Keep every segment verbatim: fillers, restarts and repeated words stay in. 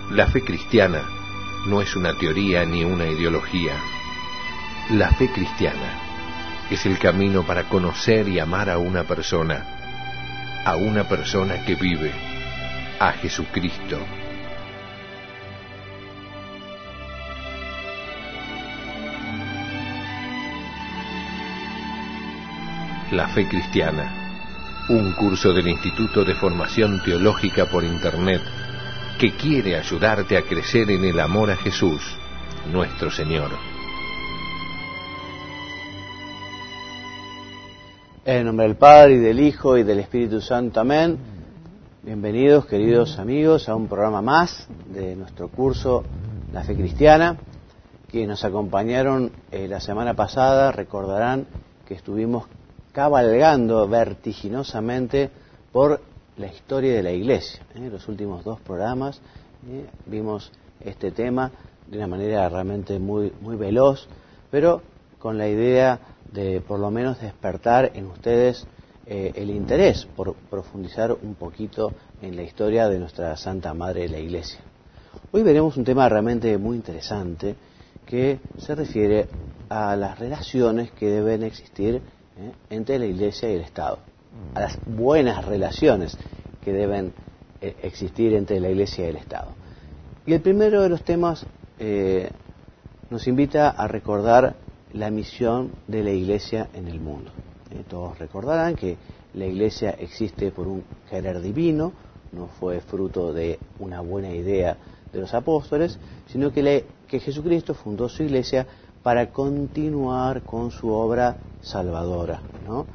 La fe cristiana no es una teoría ni una ideología. La fe cristiana es el camino para conocer y amar a una persona, a una persona que vive, a Jesucristo. La fe cristiana, un curso del Instituto de Formación Teológica por Internet que quiere ayudarte a crecer en el amor a Jesús, nuestro Señor. En el nombre del Padre, y del Hijo, y del Espíritu Santo. Amén. Bienvenidos, queridos amigos, a un programa más de nuestro curso La Fe Cristiana. Quienes nos acompañaron eh, la semana pasada recordarán que estuvimos cabalgando vertiginosamente por la historia de la Iglesia. En ¿eh? los últimos dos programas ¿eh? vimos este tema de una manera realmente muy, muy veloz, pero con la idea de por lo menos despertar en ustedes eh, el interés por profundizar un poquito en la historia de nuestra Santa Madre de la Iglesia. Hoy veremos un tema realmente muy interesante que se refiere a las relaciones que deben existir ¿eh? entre la Iglesia y el Estado, a las buenas relaciones que deben eh, existir entre la Iglesia y el Estado. Y el primero de los temas eh, nos invita a recordar la misión de la Iglesia en el mundo. Eh, todos recordarán que la Iglesia existe por un querer divino, no fue fruto de una buena idea de los apóstoles, sino que, le, que Jesucristo fundó su Iglesia para continuar con su obra salvadora, ¿no?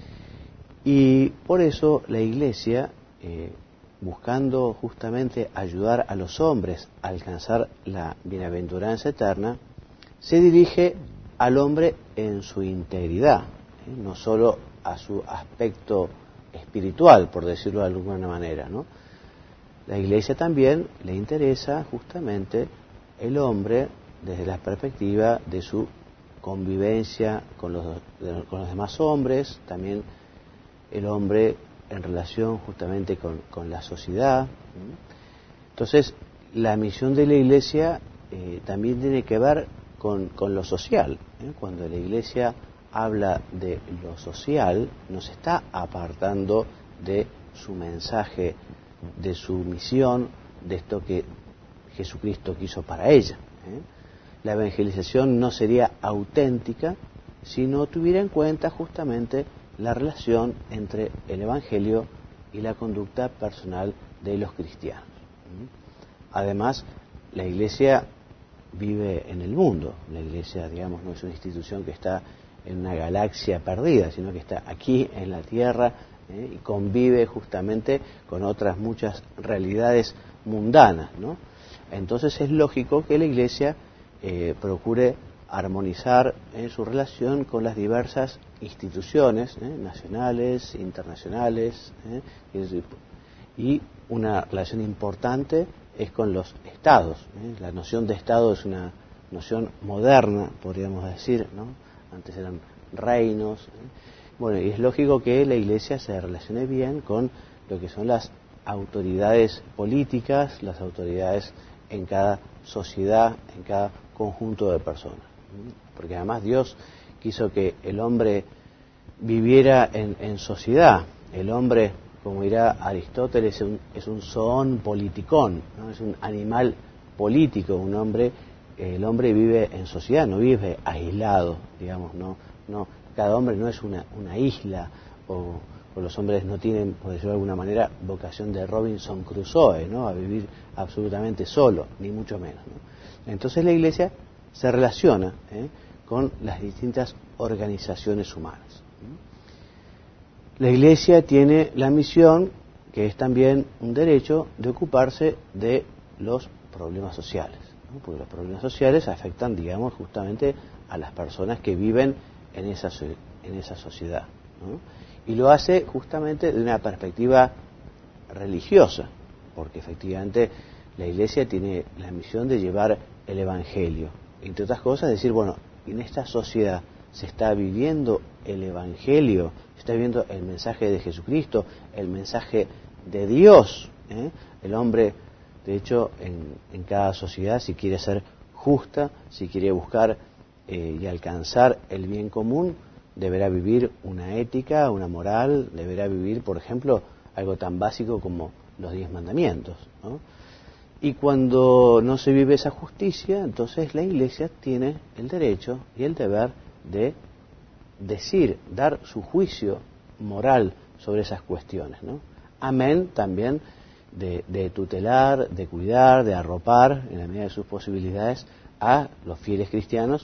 Y por eso la Iglesia, eh, buscando justamente ayudar a los hombres a alcanzar la bienaventuranza eterna, se dirige al hombre en su integridad, ¿eh? no solo a su aspecto espiritual, por decirlo de alguna manera, ¿no? La Iglesia también le interesa justamente el hombre desde la perspectiva de su convivencia con los, con los demás hombres, también el hombre en relación justamente con, con la sociedad. Entonces, la misión de la Iglesia eh, también tiene que ver con, con lo social. ¿eh? Cuando la Iglesia habla de lo social, nos está apartando de su mensaje, de su misión, de esto que Jesucristo quiso para ella. ¿eh? La evangelización no sería auténtica si no tuviera en cuenta justamente la relación entre el Evangelio y la conducta personal de los cristianos. Además, la Iglesia vive en el mundo. La Iglesia, digamos, no es una institución que está en una galaxia perdida, sino que está aquí en la tierra ¿eh? y convive justamente con otras muchas realidades mundanas, ¿no? Entonces es lógico que la Iglesia eh, procure armonizar eh, su relación con las diversas instituciones eh, nacionales, internacionales, eh, y una relación importante es con los estados. Eh. La noción de estado es una noción moderna, podríamos decir, ¿no? Antes eran reinos. Eh. Bueno, y es lógico que la Iglesia se relacione bien con lo que son las autoridades políticas, las autoridades en cada sociedad, en cada conjunto de personas. Porque además Dios quiso que el hombre viviera en, en sociedad. El hombre, como dirá Aristóteles, es un, es un zoon politikon, ¿no? Es un animal político. Un hombre, el hombre vive en sociedad, no vive aislado, digamos, no, no. Cada hombre no es una, una isla, o, o los hombres no tienen, por decirlo de alguna manera, vocación de Robinson Crusoe, ¿no? A vivir absolutamente solo, ni mucho menos, ¿no? Entonces la Iglesia se relaciona ¿eh? con las distintas organizaciones humanas. La Iglesia tiene la misión, que es también un derecho, de ocuparse de los problemas sociales, ¿no? Porque los problemas sociales afectan, digamos, justamente a las personas que viven en esa, en esa sociedad, ¿no? Y lo hace justamente de una perspectiva religiosa, porque efectivamente la Iglesia tiene la misión de llevar el Evangelio. Entre otras cosas, decir, bueno, en esta sociedad se está viviendo el Evangelio, se está viviendo el mensaje de Jesucristo, el mensaje de Dios. ¿eh? El hombre De hecho, en, en cada sociedad, si quiere ser justa, si quiere buscar eh, y alcanzar el bien común, deberá vivir una ética, una moral, deberá vivir, por ejemplo, algo tan básico como los diez mandamientos, ¿no? Y cuando no se vive esa justicia, entonces la Iglesia tiene el derecho y el deber de decir, dar su juicio moral sobre esas cuestiones, ¿no? Amén también de, de tutelar, de cuidar, de arropar, en la medida de sus posibilidades, a los fieles cristianos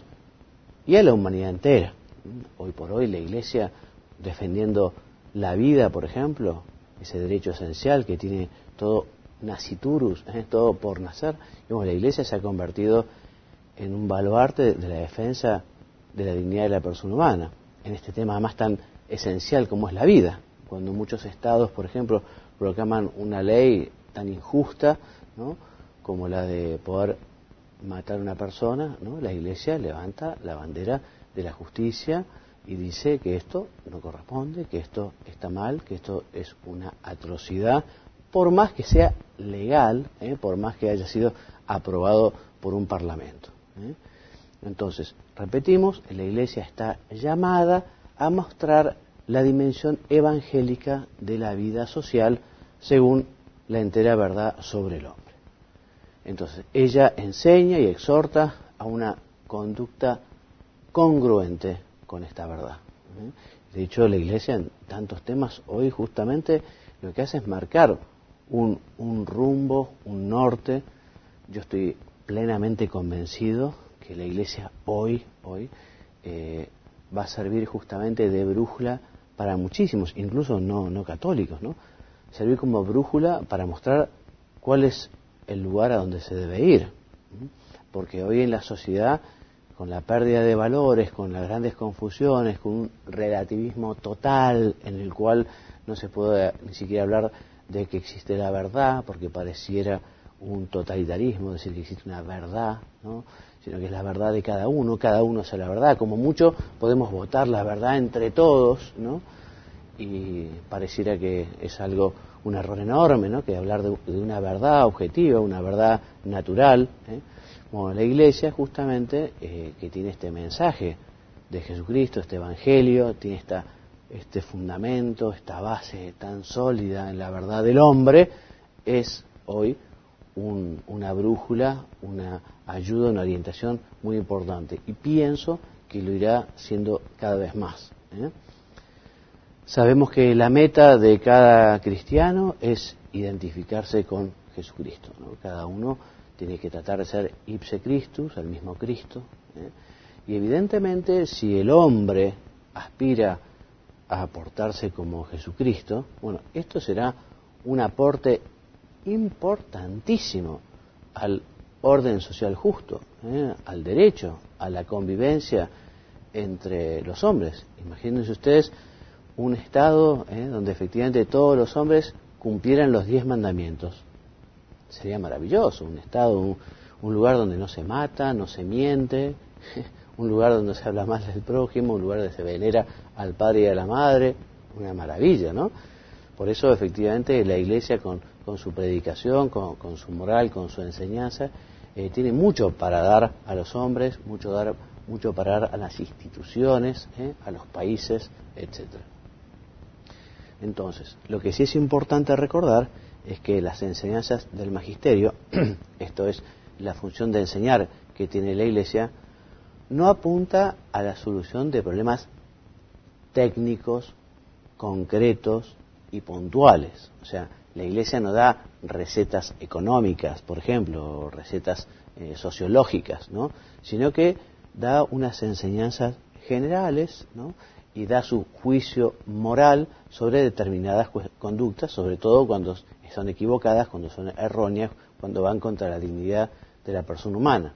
y a la humanidad entera. Hoy por hoy la Iglesia, defendiendo la vida, por ejemplo, ese derecho esencial que tiene todo nasciturus, ¿eh? todo por nacer, digamos, la Iglesia se ha convertido en un baluarte de la defensa de la dignidad de la persona humana, en este tema además tan esencial como es la vida. Cuando muchos estados, por ejemplo, proclaman una ley tan injusta, ¿no?, como la de poder matar a una persona, ¿no?, la Iglesia levanta la bandera de la justicia y dice que esto no corresponde, que esto está mal, que esto es una atrocidad, por más que sea legal, ¿eh? por más que haya sido aprobado por un parlamento, ¿eh? Entonces, repetimos, la Iglesia está llamada a mostrar la dimensión evangélica de la vida social según la entera verdad sobre el hombre. Entonces, ella enseña y exhorta a una conducta congruente con esta verdad. De hecho, la Iglesia en tantos temas hoy justamente lo que hace es marcar un, un rumbo, un norte. Yo estoy plenamente convencido que la Iglesia hoy, hoy eh, va a servir justamente de brújula para muchísimos, incluso no, no católicos, ¿no? Servir como brújula para mostrar cuál es el lugar a donde se debe ir. Porque hoy en la sociedad, con la pérdida de valores, con las grandes confusiones, con un relativismo total en el cual no se puede ni siquiera hablar de que existe la verdad, porque pareciera un totalitarismo decir que existe una verdad, ¿no?, sino que es la verdad de cada uno, cada uno es la verdad. Como mucho podemos votar la verdad entre todos, ¿no?, y pareciera que es algo, un error enorme, ¿no?, que hablar de, de una verdad objetiva, una verdad natural, ¿eh? Bueno, la Iglesia justamente eh, que tiene este mensaje de Jesucristo, este Evangelio, tiene esta, este fundamento, esta base tan sólida en la verdad del hombre, es hoy un, una brújula, una ayuda, una orientación muy importante. Y pienso que lo irá siendo cada vez más, ¿eh? Sabemos que la meta de cada cristiano es identificarse con Jesucristo, ¿no? Cada uno tiene que tratar de ser ipse Christus, el mismo Cristo, ¿eh? Y evidentemente si el hombre aspira a aportarse como Jesucristo, bueno, esto será un aporte importantísimo al orden social justo, ¿eh?, al derecho, a la convivencia entre los hombres. Imagínense ustedes un estado ¿eh? donde efectivamente todos los hombres cumplieran los diez mandamientos. Sería maravilloso, un estado, un, un lugar donde no se mata, no se miente, un lugar donde se habla mal del prójimo, un lugar donde se venera al padre y a la madre, una maravilla, ¿no? Por eso efectivamente la Iglesia con, con su predicación, con, con su moral, con su enseñanza, eh, tiene mucho para dar a los hombres, mucho, dar, mucho para dar a las instituciones, ¿eh? a los países, etcétera. Entonces, lo que sí es importante recordar es que las enseñanzas del magisterio, esto es la función de enseñar que tiene la Iglesia, no apunta a la solución de problemas técnicos, concretos y puntuales. O sea, la Iglesia no da recetas económicas, por ejemplo, o recetas eh, sociológicas, ¿no?, sino que da unas enseñanzas generales, ¿no?, y da su juicio moral sobre determinadas conductas, sobre todo cuando son equivocadas, cuando son erróneas, cuando van contra la dignidad de la persona humana.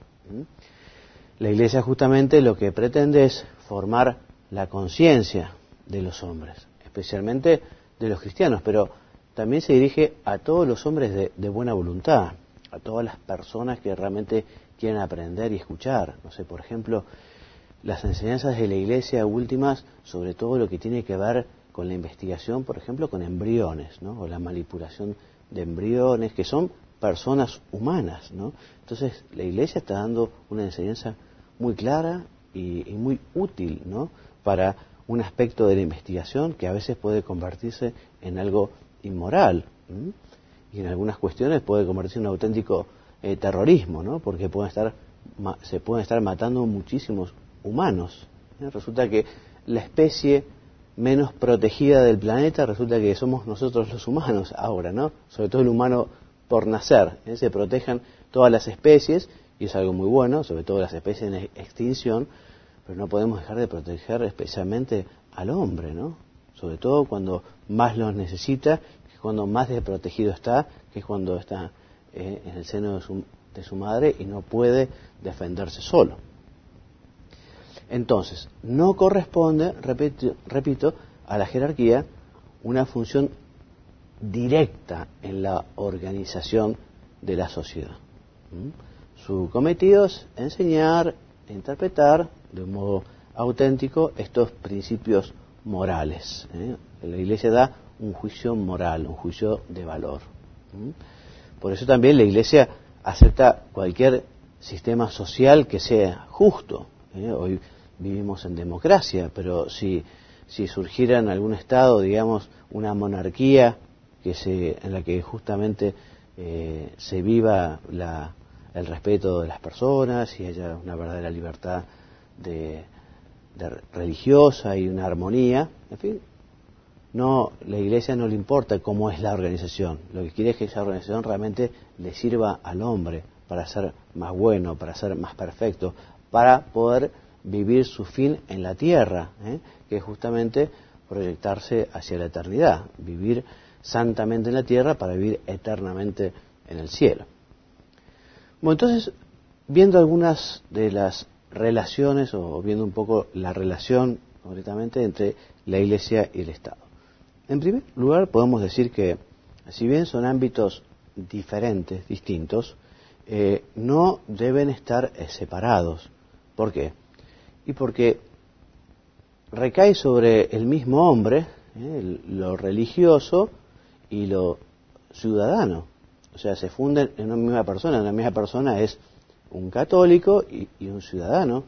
La Iglesia justamente lo que pretende es formar la conciencia de los hombres, especialmente de los cristianos, pero también se dirige a todos los hombres de, de buena voluntad, a todas las personas que realmente quieren aprender y escuchar. No sé, por ejemplo, las enseñanzas de la Iglesia últimas, sobre todo lo que tiene que ver con la investigación, por ejemplo, con embriones, ¿no?, o la manipulación de embriones, que son personas humanas, ¿no? Entonces la Iglesia está dando una enseñanza muy clara y, y muy útil, ¿no?, para un aspecto de la investigación que a veces puede convertirse en algo inmoral, ¿m? y en algunas cuestiones puede convertirse en un auténtico eh, terrorismo, ¿no?, porque pueden estar, ma, se pueden estar matando muchísimos humanos. ¿eh? Resulta que la especie menos protegida del planeta resulta que somos nosotros los humanos ahora, ¿no? Sobre todo el humano por nacer. ¿eh? Se protejan todas las especies y es algo muy bueno, sobre todo las especies en extinción, pero no podemos dejar de proteger especialmente al hombre, ¿no? Sobre todo cuando más lo necesita, que es cuando más desprotegido está, que es cuando está eh, en el seno de su, de su madre y no puede defenderse solo. Entonces, no corresponde, repito, repito, a la jerarquía una función directa en la organización de la sociedad. ¿Mm? Su cometido es enseñar, interpretar de un modo auténtico estos principios morales. ¿eh? La Iglesia da un juicio moral, un juicio de valor. ¿Mm? Por eso también la Iglesia acepta cualquier sistema social que sea justo. ¿eh? Hoy vivimos en democracia, pero si, si surgiera en algún estado, digamos, una monarquía que se, en la que justamente eh, se viva la, el respeto de las personas y haya una verdadera libertad de, de religiosa y una armonía, en fin, no, la Iglesia no le importa cómo es la organización, lo que quiere es que esa organización realmente le sirva al hombre para ser más bueno, para ser más perfecto, para poder vivir su fin en la tierra, ¿eh? que es justamente proyectarse hacia la eternidad, vivir santamente en la tierra para vivir eternamente en el cielo. Bueno, entonces, viendo algunas de las relaciones, o viendo un poco la relación concretamente entre la Iglesia y el Estado. En primer lugar, podemos decir que, si bien son ámbitos diferentes, distintos, eh, no deben estar eh, separados. ¿Por qué? Y porque recae sobre el mismo hombre eh, lo religioso y lo ciudadano. O sea, se funden en una misma persona. Una misma persona es un católico y, y un ciudadano.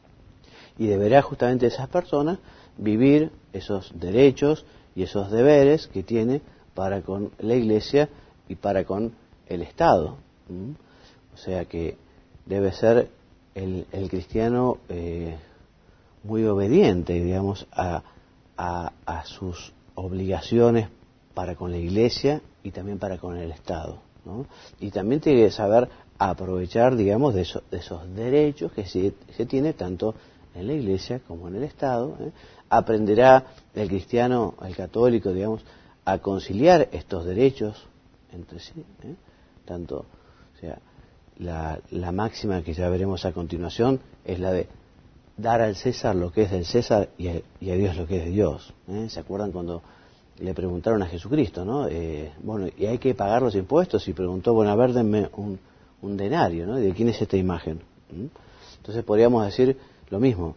Y deberá justamente esas personas vivir esos derechos y esos deberes que tiene para con la Iglesia y para con el Estado. ¿Mm? O sea que debe ser el, el cristiano eh, muy obediente, digamos, a, a, a sus obligaciones para con la Iglesia y también para con el Estado, ¿no? Y también tiene que saber aprovechar, digamos, de, eso, de esos derechos que se, se tiene tanto en la Iglesia como en el Estado. ¿eh? Aprenderá el cristiano, el católico, digamos, a conciliar estos derechos entre sí, ¿eh? tanto, o sea, la, la máxima que ya veremos a continuación es la de dar al César lo que es del César y a, y a Dios lo que es de Dios. ¿eh? ¿Se acuerdan cuando le preguntaron a Jesucristo, ¿no? Eh, bueno, y hay que pagar los impuestos, y preguntó, bueno, a ver, denme un, un denario, ¿no? ¿De quién es esta imagen? ¿Mm? Entonces podríamos decir lo mismo,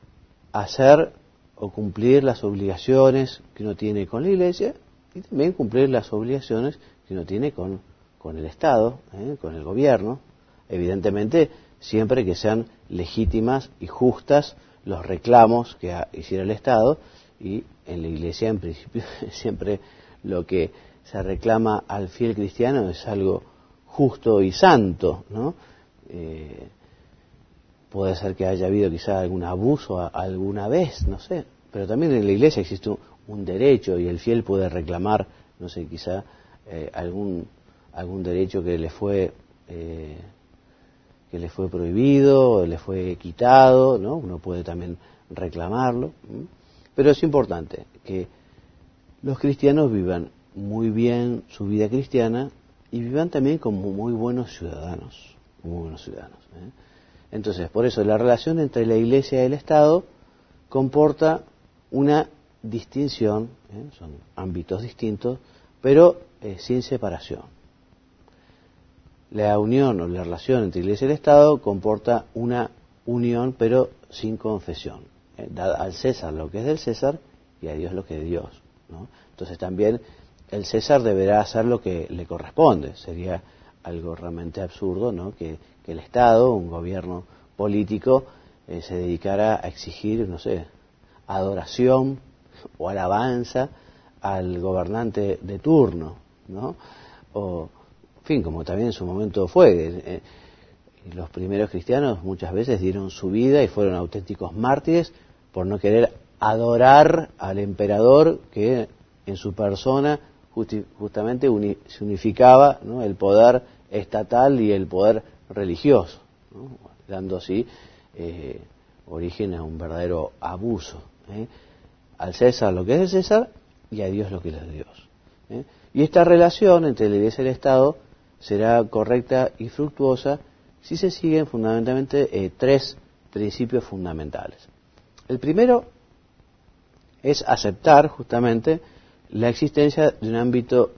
hacer o cumplir las obligaciones que uno tiene con la Iglesia y también cumplir las obligaciones que uno tiene con, con el Estado, ¿eh? con el gobierno, evidentemente siempre que sean legítimas y justas los reclamos que hiciera el Estado, y en la Iglesia en principio siempre lo que se reclama al fiel cristiano es algo justo y santo, ¿no? Eh, puede ser que haya habido quizá algún abuso a, alguna vez, no sé, pero también en la Iglesia existe un, un derecho y el fiel puede reclamar, no sé, quizá eh, algún algún derecho que le fue eh, que le fue prohibido, o le fue quitado, ¿no? Uno puede también reclamarlo. ¿sí? Pero es importante que los cristianos vivan muy bien su vida cristiana y vivan también como muy buenos ciudadanos, muy buenos ciudadanos. ¿eh? Entonces, por eso la relación entre la Iglesia y el Estado comporta una distinción, ¿eh? son ámbitos distintos, pero eh, sin separación. La unión o la relación entre Iglesia y el Estado comporta una unión, pero sin confesión. Eh, da al César lo que es del César y a Dios lo que es de Dios, ¿no? Entonces también el César deberá hacer lo que le corresponde, sería algo realmente absurdo, ¿no? Que, que el Estado, un gobierno político, eh, se dedicara a exigir, no sé, adoración o alabanza al gobernante de turno, ¿no? O, en fin, como también en su momento fue. Eh, los primeros cristianos muchas veces dieron su vida y fueron auténticos mártires por no querer adorar al emperador que en su persona justi- justamente uni- se unificaba, ¿no?, el poder estatal y el poder religioso, ¿no?, dando así eh, origen a un verdadero abuso. ¿eh? Al César lo que es de César y a Dios lo que es de Dios. ¿eh? Y esta relación entre la Iglesia y el Estado será correcta y fructuosa si se siguen fundamentalmente eh, tres principios fundamentales. El primero es aceptar justamente la existencia de un ámbito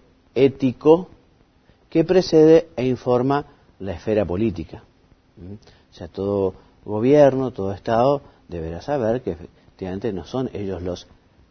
ético que precede e informa la esfera política. ¿Mm? O sea, todo gobierno, todo Estado deberá saber que efectivamente no son ellos los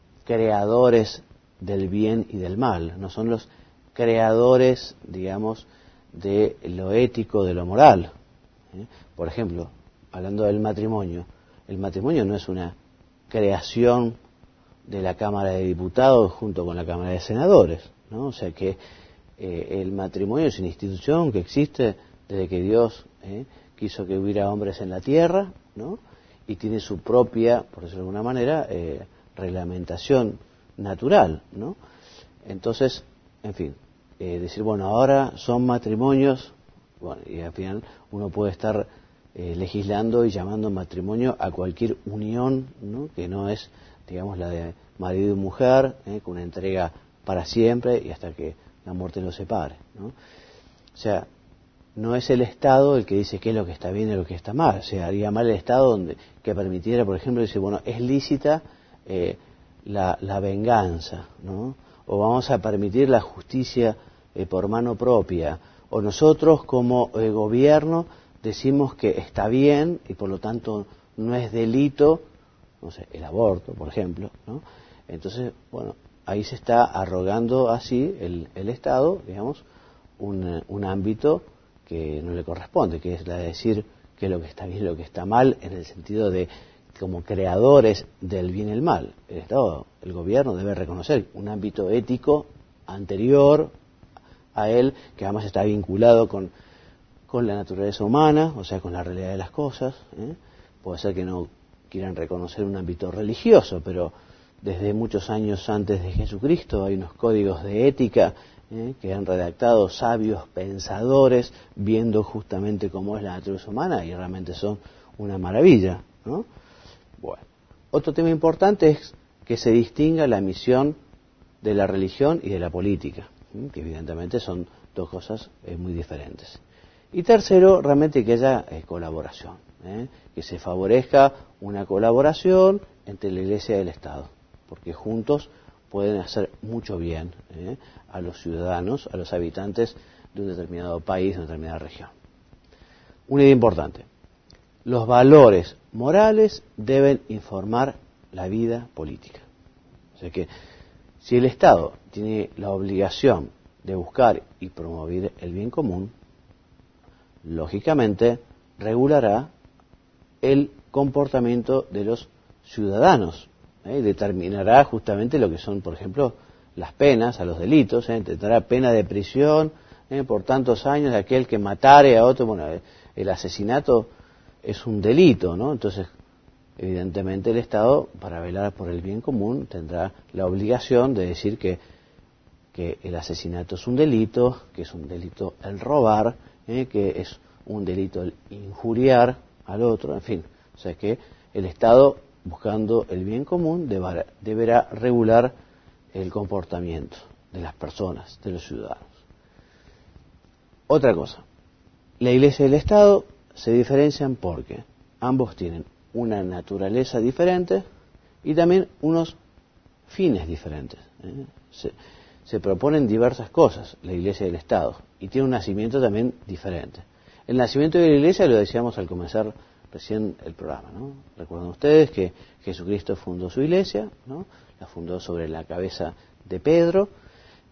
creadores del bien y del mal, no son los creadores, digamos, de lo ético, de lo moral. ¿eh? Por ejemplo, hablando del matrimonio, el matrimonio no es una creación de la Cámara de Diputados junto con la Cámara de Senadores, ¿no? O sea que eh, el matrimonio es una institución que existe desde que Dios eh, quiso que hubiera hombres en la tierra, ¿no? Y tiene su propia, por decirlo de alguna manera, eh, reglamentación natural, ¿no? Entonces, en fin, eh, decir, bueno, ahora son matrimonios, bueno, y al final uno puede estar eh, legislando y llamando matrimonio a cualquier unión, ¿no?, que no es, digamos, la de marido y mujer, ¿eh?, con una entrega para siempre y hasta que la muerte los separe, ¿no? O sea, no es el Estado el que dice qué es lo que está bien y lo que está mal. O sea, haría mal el Estado donde que permitiera, por ejemplo, decir, bueno, es lícita eh, la, la venganza, ¿no? O vamos a permitir la justicia eh, por mano propia. O nosotros como eh, gobierno decimos que está bien y por lo tanto no es delito, no sé, el aborto, por ejemplo, ¿no? Entonces, bueno, ahí se está arrogando así el, el Estado, digamos, un, un ámbito que no le corresponde, que es la de decir qué es lo que está bien y lo que está mal, en el sentido de como creadores del bien y el mal. El Estado, el gobierno debe reconocer un ámbito ético anterior a él, que además está vinculado con, con la naturaleza humana, o sea, con la realidad de las cosas. ¿eh? Puede ser que no quieran reconocer un ámbito religioso, pero desde muchos años antes de Jesucristo hay unos códigos de ética ¿eh? que han redactado sabios pensadores viendo justamente cómo es la naturaleza humana y realmente son una maravilla, ¿no? Bueno, otro tema importante es que se distinga la misión de la religión y de la política, ¿eh? que evidentemente son dos cosas eh, muy diferentes. Y tercero, realmente que haya eh, colaboración, ¿eh? que se favorezca una colaboración entre la Iglesia y el Estado, porque juntos pueden hacer mucho bien ¿eh? a los ciudadanos, a los habitantes de un determinado país, de una determinada región. Una idea importante, los valores morales deben informar la vida política. O sea que si el Estado tiene la obligación de buscar y promover el bien común, lógicamente regulará el comportamiento de los ciudadanos, ¿eh? determinará justamente lo que son, por ejemplo, las penas a los delitos, ¿eh? tendrá pena de prisión ¿eh? por tantos años de aquel que matare a otro. Bueno, el asesinato es un delito, ¿no? Entonces, evidentemente el Estado, para velar por el bien común, tendrá la obligación de decir que, que el asesinato es un delito, que es un delito el robar, ¿eh? que es un delito el injuriar al otro, en fin. O sea que el Estado, buscando el bien común, deberá, deberá regular el comportamiento de las personas, de los ciudadanos. Otra cosa, la Iglesia y el Estado se diferencian porque ambos tienen una naturaleza diferente y también unos fines diferentes. ¿eh? Se, se proponen diversas cosas, la Iglesia y el Estado, y tiene un nacimiento también diferente. El nacimiento de la Iglesia lo decíamos al comenzar recién el programa, ¿no? Recuerdan ustedes que Jesucristo fundó su Iglesia, ¿no? La fundó sobre la cabeza de Pedro,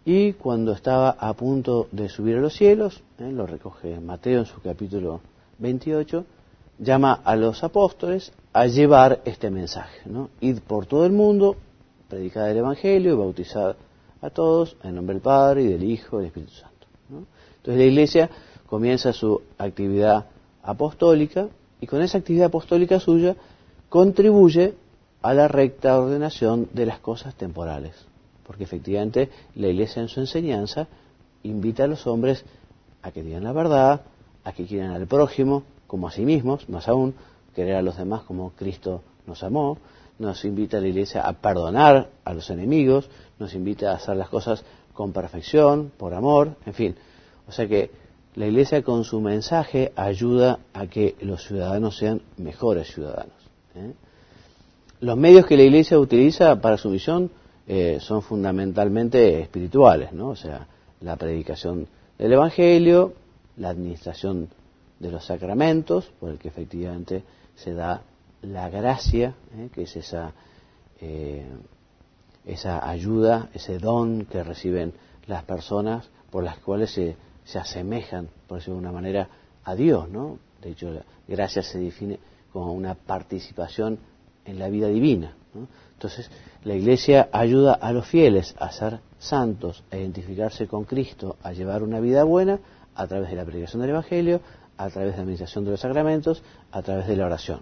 y cuando estaba a punto de subir a los cielos, eh, lo recoge Mateo en su capítulo veintiocho, llama a los apóstoles a llevar este mensaje, ¿no? Id por todo el mundo, predicad el Evangelio y bautizad a todos en nombre del Padre y del Hijo y del Espíritu Santo, ¿no? Entonces la Iglesia comienza su actividad apostólica y con esa actividad apostólica suya contribuye a la recta ordenación de las cosas temporales, porque efectivamente la Iglesia en su enseñanza invita a los hombres a que digan la verdad, a que quieran al prójimo como a sí mismos, más aún, querer a los demás como Cristo nos amó. Nos invita a la Iglesia a perdonar a los enemigos, nos invita a hacer las cosas con perfección, por amor, en fin. O sea que la Iglesia con su mensaje ayuda a que los ciudadanos sean mejores ciudadanos, ¿eh? Los medios que la Iglesia utiliza para su misión eh, son fundamentalmente espirituales, ¿no? O sea, la predicación del Evangelio, la administración de los sacramentos, por el que efectivamente se da la gracia, ¿eh? que es esa, eh, esa ayuda, ese don que reciben las personas por las cuales se, se asemejan, por decirlo de una manera, a Dios, ¿no? De hecho, la gracia se define como una participación en la vida divina, ¿no? Entonces, la Iglesia ayuda a los fieles a ser santos, a identificarse con Cristo, a llevar una vida buena a través de la predicación del Evangelio, a través de la administración de los sacramentos, a través de la oración.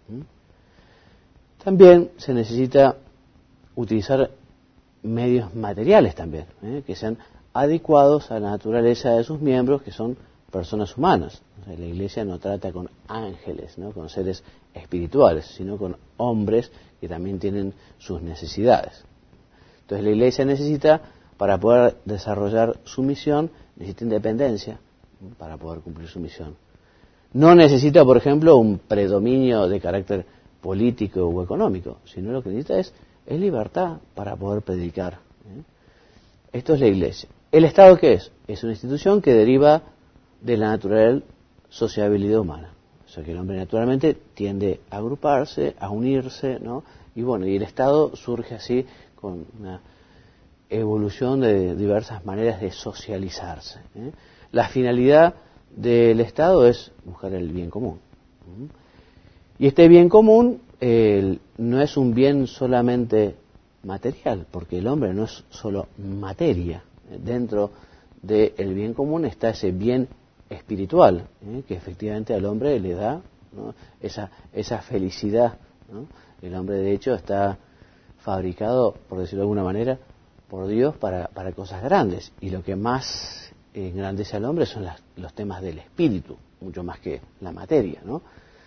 También se necesita utilizar medios materiales también, ¿eh? que sean adecuados a la naturaleza de sus miembros, que son personas humanas. O sea, la Iglesia no trata con ángeles, ¿no? con seres espirituales, sino con hombres que también tienen sus necesidades. Entonces la Iglesia necesita, para poder desarrollar su misión, necesita independencia para poder cumplir su misión. No necesita, por ejemplo, un predominio de carácter político o económico, sino lo que necesita es, es libertad para poder predicar, ¿eh? Esto es la Iglesia. ¿El Estado qué es? Es una institución que deriva de la natural sociabilidad humana. O sea que el hombre naturalmente tiende a agruparse, a unirse, ¿no? Y bueno, y el Estado surge así con una evolución de diversas maneras de socializarse, ¿eh? La finalidad del Estado es buscar el bien común. Y este bien común eh, no es un bien solamente material, porque el hombre no es solo materia. Dentro del bien común está ese bien espiritual, ¿eh? que efectivamente al hombre le da, ¿no? esa, esa felicidad, ¿no? El hombre de hecho está fabricado, por decirlo de alguna manera, por Dios para, para cosas grandes. Y lo que más engrandece al hombre son las, los temas del espíritu, mucho más que la materia, ¿no?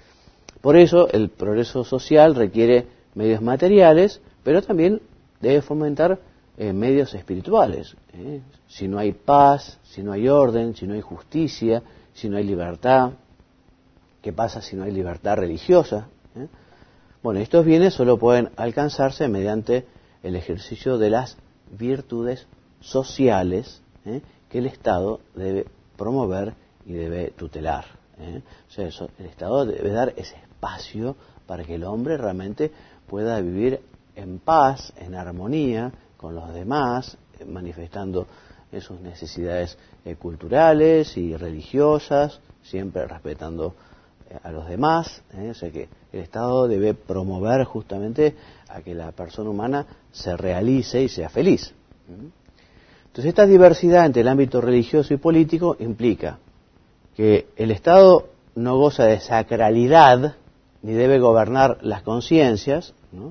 Por eso el progreso social requiere medios materiales, pero también debe fomentar eh, medios espirituales, ¿eh? Si no hay paz, si no hay orden, si no hay justicia, si no hay libertad, ¿qué pasa si no hay libertad religiosa? ¿Eh? Bueno, estos bienes solo pueden alcanzarse mediante el ejercicio de las virtudes sociales, ¿eh? que el Estado debe promover y debe tutelar, ¿eh? O sea, eso, el Estado debe dar ese espacio para que el hombre realmente pueda vivir en paz, en armonía con los demás, eh, manifestando eh, sus necesidades eh, culturales y religiosas, siempre respetando eh, a los demás, ¿eh? O sea que el Estado debe promover justamente a que la persona humana se realice y sea feliz. ¿Mm? Entonces esta diversidad entre el ámbito religioso y político implica que el Estado no goza de sacralidad ni debe gobernar las conciencias, ¿no?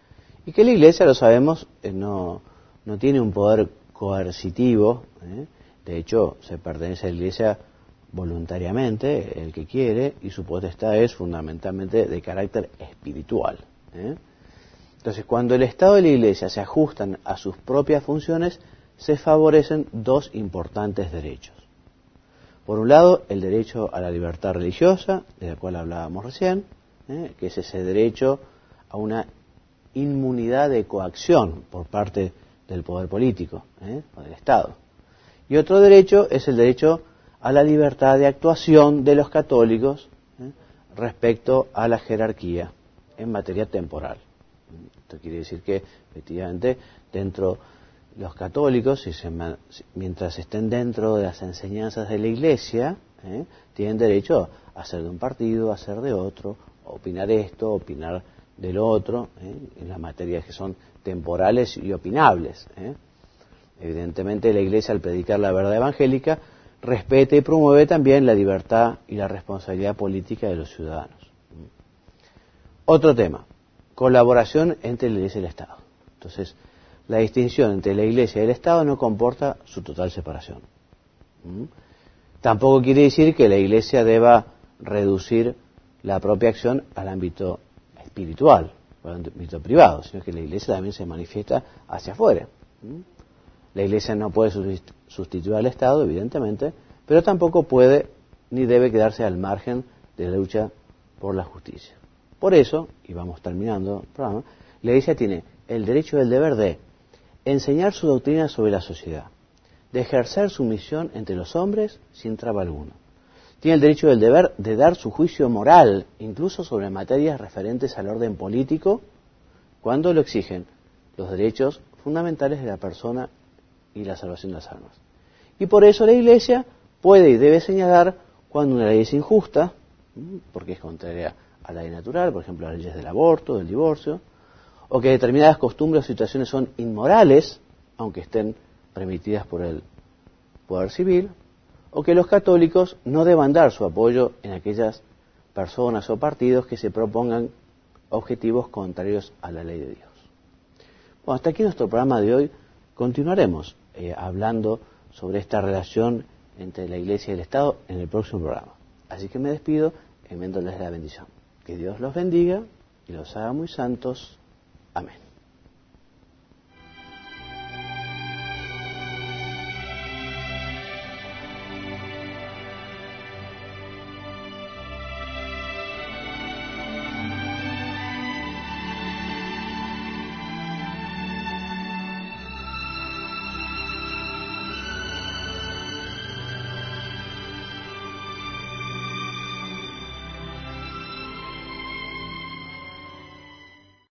Y que la Iglesia, lo sabemos, eh, no, no tiene un poder coercitivo, ¿eh? De hecho se pertenece a la Iglesia voluntariamente, el que quiere, y su potestad es fundamentalmente de carácter espiritual, ¿eh? Entonces cuando el Estado y la Iglesia se ajustan a sus propias funciones, se favorecen dos importantes derechos. Por un lado, el derecho a la libertad religiosa, de la cual hablábamos recién, ¿eh? que es ese derecho a una inmunidad de coacción por parte del poder político, ¿eh? o del Estado. Y otro derecho es el derecho a la libertad de actuación de los católicos, ¿eh? respecto a la jerarquía en materia temporal. Esto quiere decir que, efectivamente, dentro los católicos, si se, mientras estén dentro de las enseñanzas de la Iglesia, ¿eh? tienen derecho a ser de un partido, a ser de otro, a opinar esto, a opinar del otro, ¿eh? en las materias que son temporales y opinables. ¿eh? Evidentemente la Iglesia, al predicar la verdad evangélica, respeta y promueve también la libertad y la responsabilidad política de los ciudadanos. Otro tema, colaboración entre la Iglesia y el Estado. Entonces, la distinción entre la Iglesia y el Estado no comporta su total separación. ¿Mm? Tampoco quiere decir que la Iglesia deba reducir la propia acción al ámbito espiritual, al ámbito privado, sino que la Iglesia también se manifiesta hacia afuera. ¿Mm? La Iglesia no puede sustituir al Estado, evidentemente, pero tampoco puede ni debe quedarse al margen de la lucha por la justicia. Por eso, y vamos terminando el programa, la Iglesia tiene el derecho y el deber de enseñar su doctrina sobre la sociedad, de ejercer su misión entre los hombres sin traba alguna. Tiene el derecho y el deber de dar su juicio moral, incluso sobre materias referentes al orden político, cuando lo exigen los derechos fundamentales de la persona y la salvación de las almas. Y por eso la Iglesia puede y debe señalar cuando una ley es injusta, porque es contraria a la ley natural, por ejemplo, las leyes del aborto, del divorcio, o que determinadas costumbres o situaciones son inmorales, aunque estén permitidas por el poder civil, o que los católicos no deban dar su apoyo en aquellas personas o partidos que se propongan objetivos contrarios a la ley de Dios. Bueno, hasta aquí nuestro programa de hoy. Continuaremos eh, hablando sobre esta relación entre la Iglesia y el Estado en el próximo programa. Así que me despido enviándoles la bendición. Que Dios los bendiga y los haga muy santos. Amén.